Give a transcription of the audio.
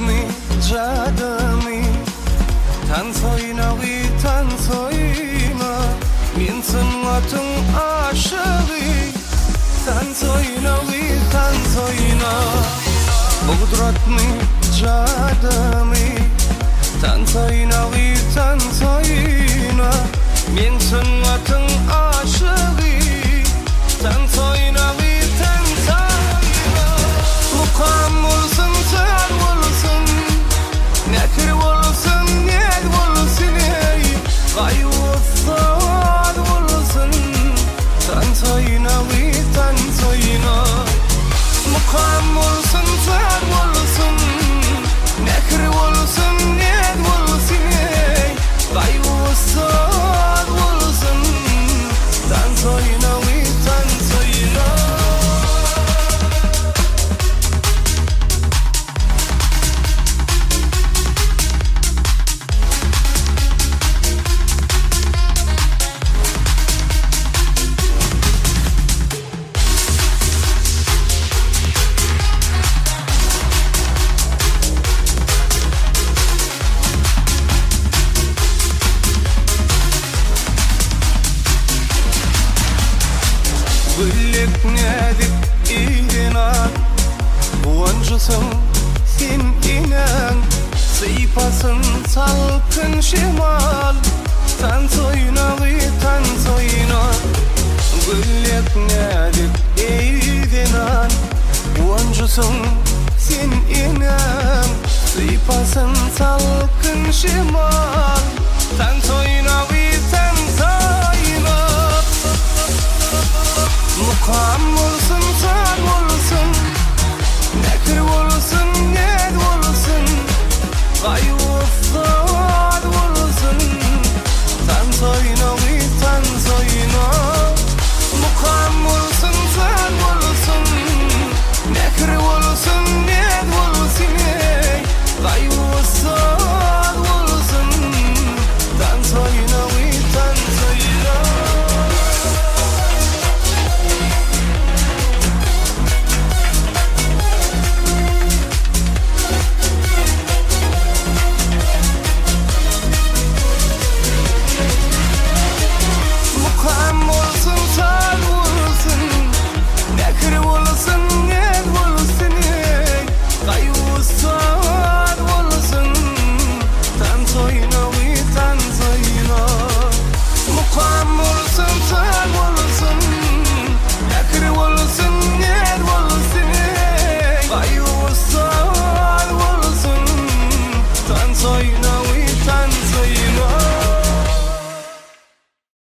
قدرتني جادمي تنسينا وتنسينا من سنواتن عاشقي تنسينا وتنسينا بقدرتني جادمي تنسينا وتنسينا من سنواتن عاشقي تنسينا وتنسينا مقام olsun sen olsun nekir olsun niyet olsun gayyussad olsun tensayna ve tensayna mukam olsun sen olsun nekir olsun niyet olsun gayyussad olsun tensayna ve tensayna Güllük nedik inan Boncusun sen inan Sıypasın salkın şimal Tan soyuna ve tan soyuna Güllük nedik inan Boncusun sen inan Sıypasın salkın şimal Tan soyuna ve tan soyuna Mukam olsun sen olsun nekir olsun niyet olsun gayyussad olsun tensayna ve tensayna Mukam olsun sen olsun nekir olsun niyet olsun gayyussad olsun tensayna ve tensayna You know